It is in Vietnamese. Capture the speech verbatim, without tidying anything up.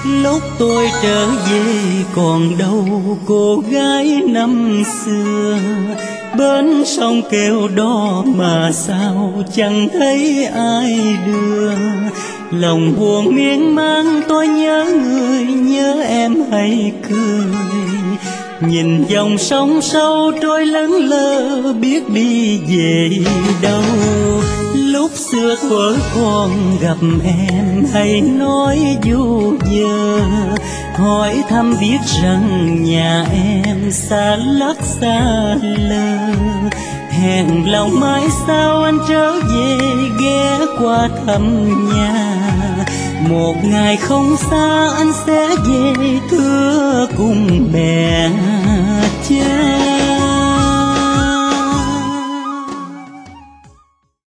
Lúc tôi trở về còn đâu cô gái năm xưa, bên sông kêu đó mà sao chẳng thấy ai đưa. Lòng buồn miên man tôi nhớ người, nhớ em hay cười. Nhìn dòng sông sâu trôi lững lờ biết đi về đâu. Lúc xưa thuở còn gặp em hay nói vu vơ, hỏi thăm biết rằng nhà em xa lắc xa lơ. Hẹn lòng mai sau anh trở về ghé qua thăm nhà, một ngày không xa anh sẽ về thưa cùng mẹ cha.